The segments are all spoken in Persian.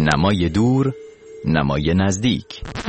نمای دور، نمای نزدیک.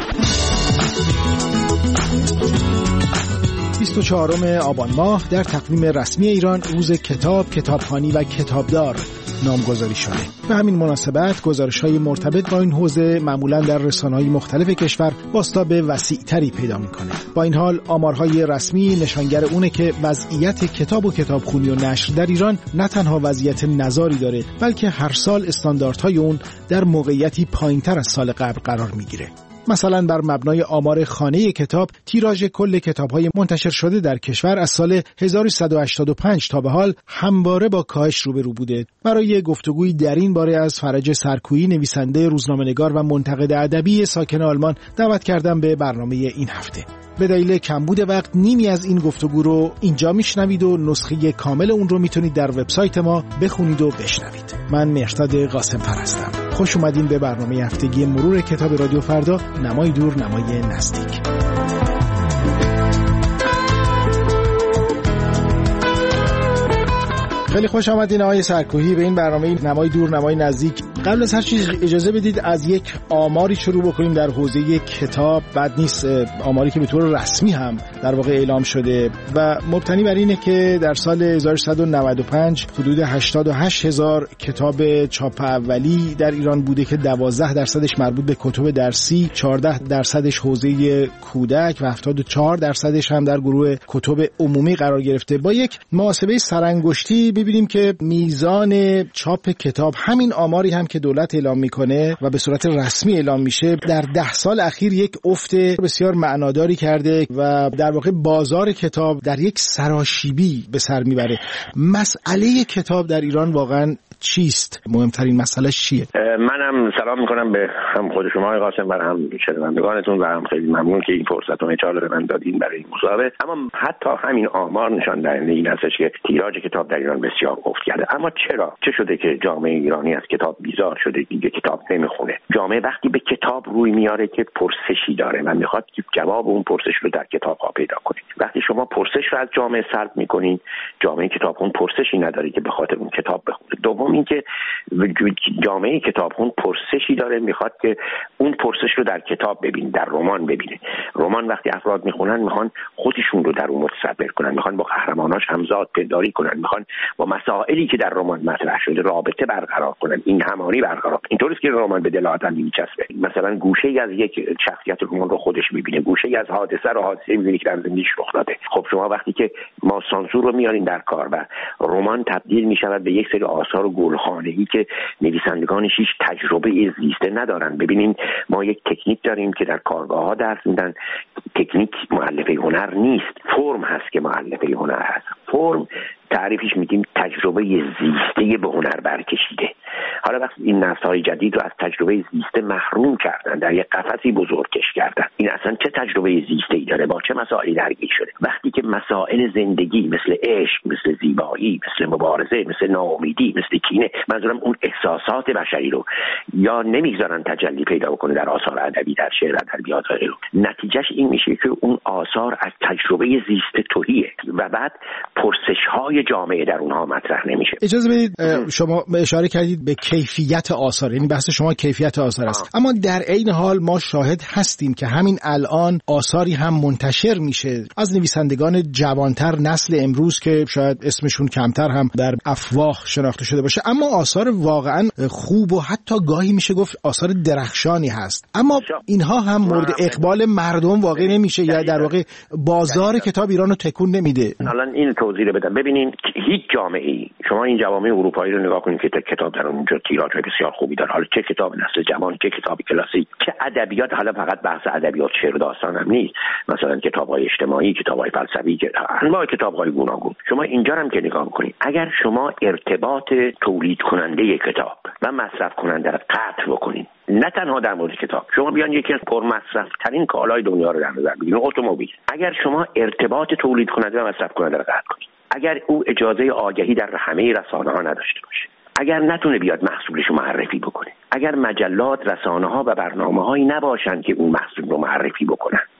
24 آبان ماه در تقویم رسمی ایران روز کتاب، کتابخوانی و کتابدار نامگذاری شده. به همین مناسبت گزارش‌های مرتبط با این حوزه معمولاً در رسانه‌های مختلف کشور بازتاب وسیع‌تری پیدا می‌کنه. با این حال آمارهای رسمی نشانگر اونه که وضعیت کتاب و کتابخوانی و نشر در ایران نه تنها وضعیت نزاری داره، بلکه هر سال استانداردهای اون در موقعیتی پایین‌تر از سال قبل قرار می‌گیره. مثلا بر مبنای آمار خانه کتاب، تیراژ کل کتاب‌های منتشر شده در کشور از سال 1185 تا به حال همواره با کاهش روبرو بوده. برای گفتگویی در این باره از فرج سرکویی، نویسنده، روزنامه‌نگار و منتقد ادبی ساکن آلمان دعوت کردم به برنامه این هفته. به دلیل کمبود وقت نیمی از این گفتگو رو اینجا میشنوید و نسخه کامل اون رو میتونید در وبسایت ما بخونید و بشنوید. من مهرداد قاسم‌فر هستم. خوش اومدین به برنامه هفتگی مرور کتاب رادیو فردا، نمای دور، نمای نزدیک. خیلی خوش آمدین آقای سرکویی به این برنامه نمای دور، نمای نزدیک. قبل از هر چیز اجازه بدید از یک آماری شروع بکنیم در حوزه کتاب. بد نیست، آماری که به طور رسمی هم در واقع اعلام شده و مبتنی بر اینه که در سال 1195 حدود 88,000 کتاب چاپ اولی در ایران بوده که 12% مربوط به کتب درسی، 14% حوزه کودک و 74% هم در گروه کتب عمومی قرار گرفته. با یک محاسبه سرانگشتی ببینیم که میزان چاپ کتاب، همین آماری هم که دولت اعلام میکنه و به صورت رسمی اعلام میشه، در 10 سال اخیر یک افت بسیار معناداری کرده و در واقع بازار کتاب در یک سراشیبی به سر میبره. مسئله کتاب در ایران واقعا چیست؟ مهمترین مسئلهش چیه؟ منم سلام میکنم به هم خود شما آقای قاسم و هم شنوندگانتون و هم خیلی ممنون که این فرصت رو به من دادین برای این مصاحبه. اما حتی همین آمار نشان دهنده این هستش که تیراژ کتاب در ایران بسیار افت کرده. اما چه شده که جامعه ایرانی از کتاب بیزار شده، دیگه کتاب نمیخونه؟ جامعه وقتی به کتاب روی میاره که پرسشی داره و میخواد که جواب اون پرسش رو در کتاب‌ها پیدا کنه. وقتی شما پرسش رو از جامعه سلب میکنین، جامعه کتابخون پرسشی نداره که به خاطر اون کتاب بخونه. دوم اینکه جامعه کتابخون پرسشی داره، میخواد که اون پرسش رو در کتاب ببینه، در رمان ببینه. رمان وقتی افراد میخونن میخوان خودشون رو در اون متصور کنن، میخوان با قهرماناش همزاد پنداری کنن، میخوان با مسائلی که در رمان مطرح شده رابطه برقرار کنن، این همانی برقرار. اینطوریه که رمان به دل آدم میچسبه. مثلا گوشه‌ای از یک شخصیت رمان رو خودش میبینه، گوشه‌ای از حادثه میبینه که در زندگیش رخ داده. خب شما وقتی که ما سانسور رو میارین در کار و رمان تبدیل میشود به یک سری آثار گلخانه‌ای که نویسندگانش هیچ تجربه زیسته ندارن. ببینین ما یک تکنیک داریم که در کارگاه‌ها درس میدن. تکنیک مؤلفه هنر نیست، فرم هست که مؤلفه هنر هست. فرم تعریفش میگیم تجربه زیسته به هنر برکشیده. حالا وقتی این نسل‌های جدید رو از تجربه زیسته محروم کردن، در یک قفسی بزرگش کردن، این اصلا چه تجربه زیسته‌ای داره؟ با چه مسائلی درگیر شده؟ وقتی که مسائل زندگی مثل عشق، مثل زیبایی، مثل مبارزه، مثل ناامیدی، مثل کینه، منظورم اون احساسات بشری رو یا نمیگذارن تجلی پیدا بکنه در آثار ادبی، در شعر ادبیات غیره، نتیجهش این میشه که اون آثار از تجربه زیسته تهیه و بعد پرسش‌های جامعه در اونها مطرح نمیشه. اجازه بدید شما اشاره کردید به کیفیت آثار، یعنی بحث شما کیفیت آثار است. اما در عین حال ما شاهد هستیم که همین الان آثاری هم منتشر میشه از نویسندگان جوانتر، نسل امروز که شاید اسمشون کمتر هم در افواه شناخته شده باشه، اما آثار واقعا خوب و حتی گاهی میشه گفت آثار درخشانی هست. اما اینها هم مورد اقبال مردم واقع نمیشه یا در واقع بازار کتاب ایران رو تکون نمیده. الان این توضیح بدم. ببینین هیچ جامعه‌ای، شما این جوامع اروپایی رو نگاه کنید که کتاب در اونجا تیراژ بسیار خوبی داره. حالا چه کتاب نسل جوان، چه کتاب کلاسیک، چه ادبیات، حالا فقط بحث ادبیات شعر و داستان هم نیست، مثلا کتاب‌های اجتماعی، کتاب‌های فلسفی، انواع کتاب‌های گوناگون. شما اینجا هم که نگاه کنید، اگر شما ارتباط تولید کننده کتاب و مصرف کننده رو قطع بکنید، نه تنها در مورد کتاب، شما بیان یکی از پرمصرف ترین کالای دنیا رو در نظر بگیرید، اتومبیل. اگر شما ارتباط تولید کننده و مصرف کننده رو قطع کنید، اگر او اجازه آگهی در همه رسانه‌ها نداشته باشه، اگر نتونه بیاد محصولش رو معرفی بکنه، اگر مجلات، رسانه‌ها و برنامه‌هایی نباشن که اون محصول رو معرفی بکنن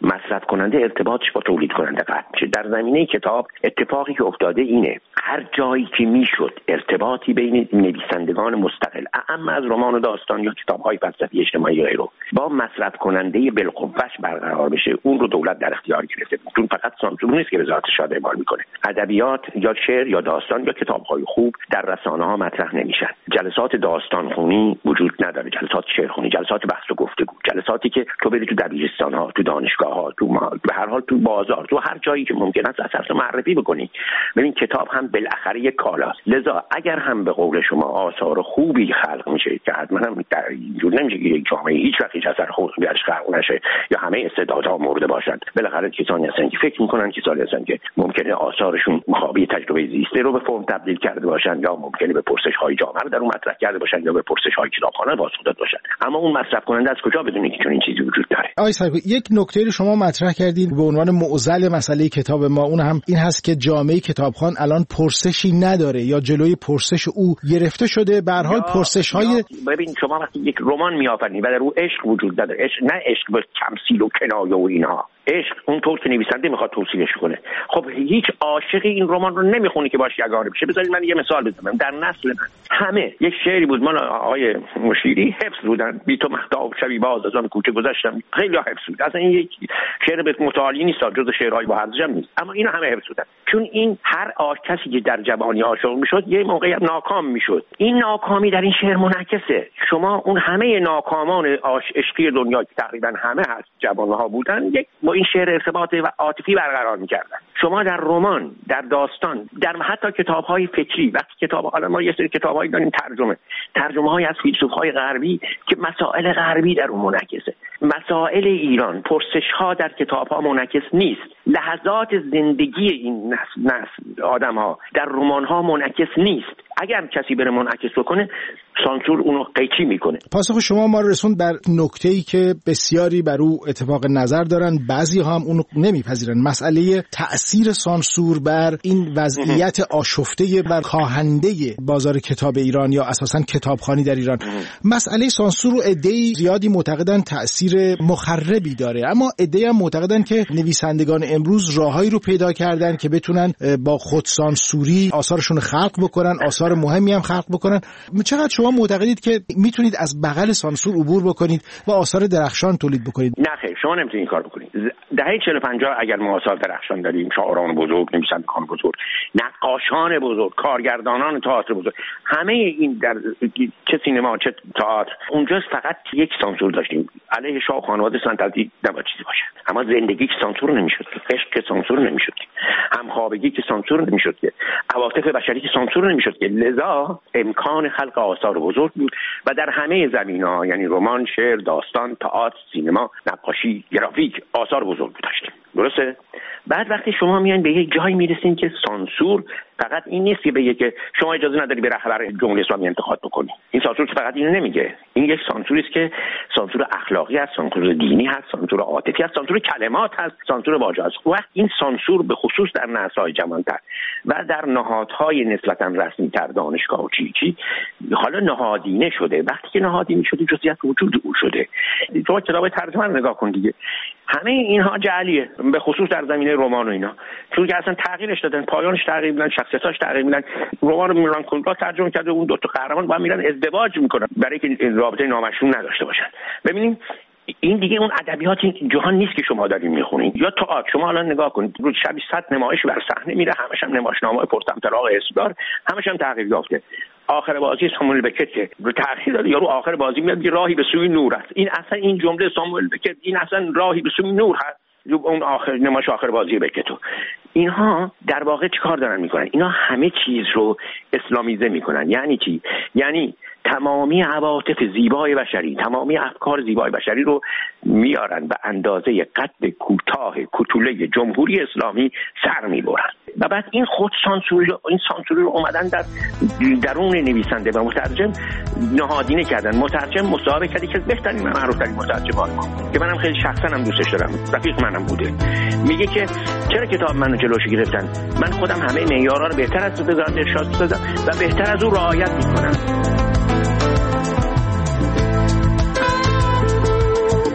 مصرف کننده ارتباطش با تولید کننده قطع میشه. در زمینه کتاب اتفاقی که افتاده اینه، هر جایی که میشد ارتباطی بین نویسندگان مستقل اما از رمان و داستان یا کتاب‌های فلسفی اجتماعی غیره با مصرف کننده بالقوه‌اش برقرار بشه، اون رو دولت در اختیار گرفته. چون فقط سانسور نیست که وزارت شاد اعمال میکنه. ادبیات یا شعر یا داستان یا کتاب‌های خوب در رسانه‌ها مطرح نمیشن. جلسات داستانخوانی وجود نداره، جلسات شعرخوانی، جلسات بحث و گفتگو، جلساتی که تو بری تو دبیرستان‌ها، تو دانشگاه‌ها، به هر حال تو بازار، تو هر جایی که ممکن است اثر معرفی بکنی. ببین کتاب هم بالاخره یک کالاست. لذا اگر هم به قول شما آثار خوبی خلق میشه که حتما هم در اینجور نمیشه که یک جامعه هیچ وقت هیچ اثر خوبی درش خلق نشه یا همه استعدادها مرده باشند. بالاخره کسانی هستن که فکر میکنن، کسانی هستن که ممکنه آثارشون مخابی تجربه زیسته رو به فرم تبدیل کرده باشن یا ممکنه به پرسش‌های جامعه رو در اون مطرح کرده باشن یا به پرسش‌های کتابخانه پاسخ داده باشن. اما اون مصرف کننده از کجا بدونه که چنین چیزی وجود داره؟ آقای سرکوی، یک نکته رو شما مطرح کردید به عنوان معضل مسئله کتاب ما، اون هم این هست که جامعه کتابخوان الان پرسشی نداره یا جلوی پرسش او گرفته شده. به هر حال پرسش‌های ببین شما وقتی یک رمان می‌آفرینید و در او عشق وجود نداره، عشق نه عشق به تمثیل و کنایه و اینها، عشق اونطور که نویسنده میخواد توصیفش کنه. خب هیچ عاشقی این رمان رو نمیخونه که باش یگانه بشه. بذارید من یه مثال بزنم. در نسل من همه یک شعری بود، من آقای مشیری حفظ بودن، بی تو مهتاب شبی باز از آن کوچه گذشتم، خیلی حفظ بود. اصلا این یک شعر به متعالی نیست، جز شعرهای با ارزش نیست، اما اینا همه حفظ بودن. چون این هر کسی که در جوانی عاشق میشد یه موقعی ناکام میشد. این ناکامی در این شعر منعکسه. شما اون همه ناکامان عشقی دنیا که تقریبا همه هست جوانها بودن، یک با این شعر ارتباط عاطفی برقرار می‌کردن. شما در رمان، در داستان، در حتی کتاب‌های فکری، وقتی کتاب حالا ما یه سری کتاب‌هایی داریم ترجمه‌های از فیلسوف‌های غربی که مسائل غربی در اون منعکسه. مسائل ایران، پرسش‌ها در کتاب‌ها منعکس نیست. لحظات زندگی این نسل آدم‌ها در رمان‌ها منعکس نیست. اگر کسی بره منعکس بکنه، سانسور اونو قیچی میکنه. پاسخ شما ما رو رسوند بر نکته‌ای که بسیاری بر او اتفاق نظر دارن، بعضی هم اونو نمیپذیرن. مسئله تأثیر سانسور بر این وضعیت آشفته و کاهنده بازار کتاب ایران یا اساساً کتابخوانی در ایران. مسئله سانسور رو عده‌ای زیادی معتقدن تأثیر مخربی داره، اما عده‌ای هم معتقدن که نویسندگان امروز راههایی رو پیدا کردن که بتونن با خودسانسوری آثارشون خلق بکنن، آثار مهمی هم خلق بکنن. چقدر شما معتقدید که میتونید از بغل سانسور عبور بکنید و آثار درخشان تولید بکنید؟ نه خیر، شما نمیتونید این کار بکنید. دهه 40-50 اگر ما آثار درخشان داریم، شاعران بزرگ، نویسندگان بزرگ، نقاشان بزرگ، کارگردانان تئاتر بزرگ، همه این در چه سینما چه تئاتر اونجا فقط یک سانسور داشتیم. علیه شاه و خانواده سلطنتی نباید چیزی باشه. اما زندگی که سانسور نمیشد، عشق که سانسور نمیشد، همخوابگی که سانسور نمیشد، عواطف بشری که سانسور نمیشد. لذا امکان خلق آثار بزرگ بود و در همه زمینه‌ها، یعنی رمان، شعر، داستان، تئاتر، سینما، نقاشی، گرافیک، آثار بزرگ داشتیم. درسته؟ بعد وقتی شما میان به یک جایی میرسین که سانسور فقط این نیست که بگه که شما اجازه نداری به رهبر جمهوری اسلامی انتقاد بکنی. این سانسور فقط اینو نمیگه. این یک سانسوری است که سانسور اخلاقی هست، سانسور دینی هست، سانسور عاطفی هست، سانسور کلمات هست، سانسور واژه هست. وقت این سانسور به خصوص در نسل‌های جوان‌تر و در نهادهای نسبتاً رسمی‌تر، دانشگاه و چی حالا نهادینه شده. وقتی که نهادینه شده جزئیات وجود او شده. شما کتاب ترجمه رو نگاه کن دیگه، همه اینها جعلیه، به خصوص در زمینه رمان و اینا، چون که اصلا تغییرش دادن، پایانش تغییر دادن، شخصیتاش تغییر میدن. رمان رو میران کلبا ترجمه کرده، اون دو تا قهرمان با هم میرن ازدواج میکنن برای که رابطه نامشروع نداشته باشن. ببینیم این دیگه اون ادبیات جهان نیست که شما دارین میخونید. یا تئاتر، شما الان نگاه کنید، روز شبی 100 نمایش بر صحنه میره، همش هم نمایشنامه‌های پرطمطراق اسبدار، همش هم تغییر یافته. آخر بازی ساموئل بکت که رو تغییر داده، یارو آخر بازی میاد راهی به سوی نور است. این اصلا این جمله ساموئل بکت، این اصلا راهی به سوی نور هست. اون آخر نمایش آخر بازی بکتو، اینها در واقع چیکار دارن میکنن؟ اینا همه چیز رو اسلامیزه میکنن. یعنی چی؟ یعنی تمامی عواطف زیبای بشری، تمامی افکار زیبای بشری رو میارن به اندازه قد کوتاه کوتوله جمهوری اسلامی سر میبرن و بعد این خود سانسوری رو اومدن در درون نویسنده و مترجم نهادینه کردن. مترجم مصاحبه کردی که بهترین معروف‌ترین مترجمان ما که منم خیلی شخصا هم دوستش دارم، رفیق منم بوده، میگه که چرا کتاب منو جلوش گرفتن؟ من خودم همه معیارها رو بهتر از وزارت ارشاد دادم و بهتر از اون رعایت میکنم.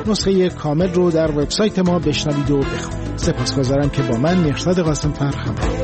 نسخه کامل رو در وبسایت ما بشنوید و بخونید. سپاسگزارم که با من مهرزاد قاسم‌فر همراه